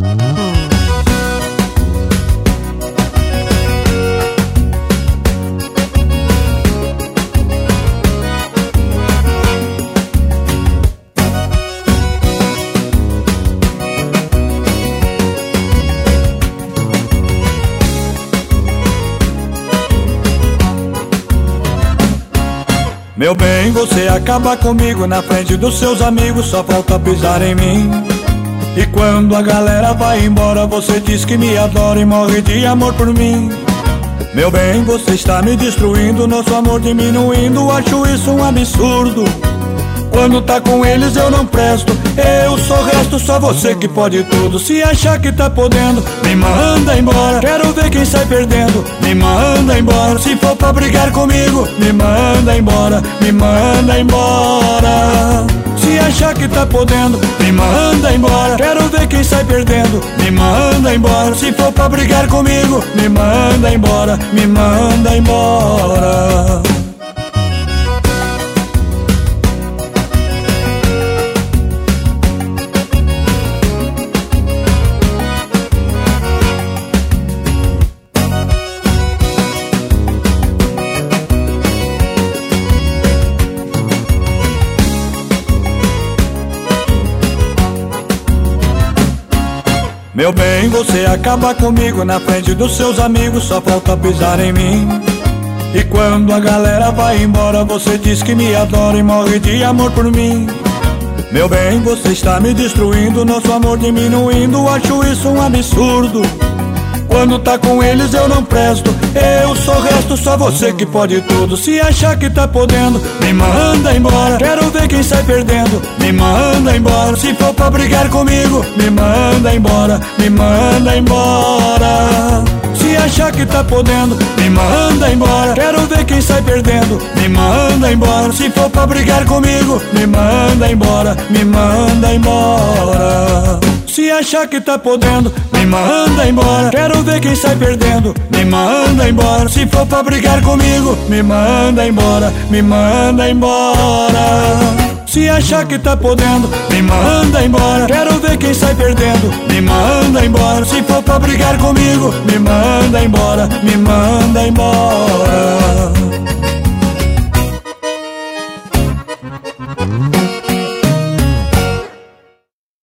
Meu bem, você acaba comigo na frente dos seus amigos, só falta pisar em mim. E quando a galera vai embora, você diz que me adora e morre de amor por mim. Meu bem, você está me destruindo, nosso amor diminuindo, acho isso um absurdo. Quando tá com eles eu não presto, eu sou resto, só você que pode tudo. Se achar que tá podendo, me manda embora. Quero ver quem sai perdendo, me manda embora. Se for pra brigar comigo, me manda embora, me manda embora. Se achar que tá podendo, me manda embora. Quero ver quem sai perdendo, me manda embora. Se for pra brigar comigo, me manda embora, me manda embora. Meu bem, você acaba comigo na frente dos seus amigos, só falta pisar em mim. E quando a galera vai embora, você diz que me adora e morre de amor por mim. Meu bem, você está me destruindo, nosso amor diminuindo, acho isso um absurdo. Quando tá com eles eu não presto, eu sou resto, só você que pode tudo. Se achar que tá podendo, me manda embora. Quero ver quem sai perdendo, me manda embora. Se for pra brigar comigo, me manda embora, me manda embora. Se achar que tá podendo, me manda embora. Quero ver quem sai perdendo, me manda embora. Se for pra brigar comigo, me manda embora, me manda embora. Se achar que tá podendo, me manda embora. Quero ver quem sai perdendo, me manda embora. Se for pra brigar comigo, me manda embora, me manda embora. Se achar que tá podendo, me manda embora. Quero ver quem sai perdendo, me manda embora. Se for pra brigar comigo, me manda embora, me manda embora.